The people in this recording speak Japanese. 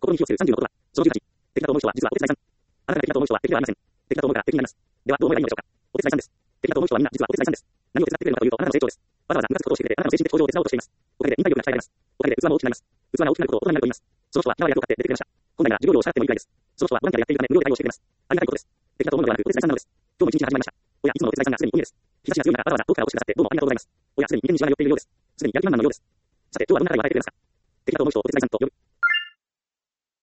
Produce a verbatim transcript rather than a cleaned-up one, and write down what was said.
ころに寄与するさんじゅうのことは、そのじゅうはち、敵だと思う人は実はお手伝いさん。あなたが敵だと思う人は敵ではありません。敵だと思うから敵になります。では、どう思えばいいのでしょうか。お手伝いさんです。敵だと思う人はみんな実はお手伝いさんです。何を手伝ってくれるのかというと、あなたの成長です。わざわざムカつくことをしてくれて、あなたの精神的向上を手伝おうとしています。おかげで忍耐力が鍛えられます。おかげで器も大きくなります。器が大きくなることを大人になると言います。その人は縄や役を買って出てくれました。本来なら授業料を支払ってもいいくらいです。その人はボランティアでやっているため無料で対応してくれます。ありがたいことです。敵だと思うのではなくお手伝いさんなのです。今日も一日が始まりました。おや、いつものお手伝いさんがすでにお家です。日差しが強い中、わざわざ遠くからお越しくださってどうもありがとうございます。おや、すでに眉間にシワが寄っているようです。すでにやる気満々のようです。さて、今日はどんな課題を与えてくれますか。敵だと思う人をお手伝いさんと呼ぶ。